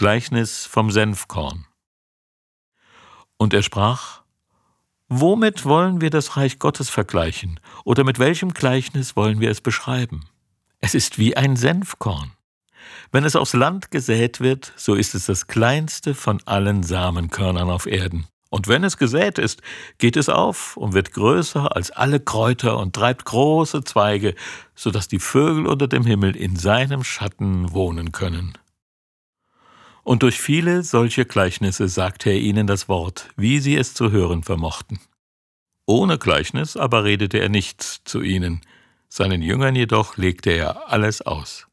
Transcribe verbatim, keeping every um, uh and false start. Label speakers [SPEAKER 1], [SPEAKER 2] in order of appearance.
[SPEAKER 1] Gleichnis vom Senfkorn. Und er sprach: Womit wollen wir das Reich Gottes vergleichen, oder mit welchem Gleichnis wollen wir es beschreiben? Es ist wie ein Senfkorn. Wenn es aufs Land gesät wird, so ist es das kleinste von allen Samenkörnern auf Erden. Und wenn es gesät ist, geht es auf und wird größer als alle Kräuter und treibt große Zweige, so dass die Vögel unter dem Himmel in seinem Schatten wohnen können. Und durch viele solche Gleichnisse sagte er ihnen das Wort, wie sie es zu hören vermochten. Ohne Gleichnis aber redete er nichts zu ihnen, seinen Jüngern jedoch legte er alles aus.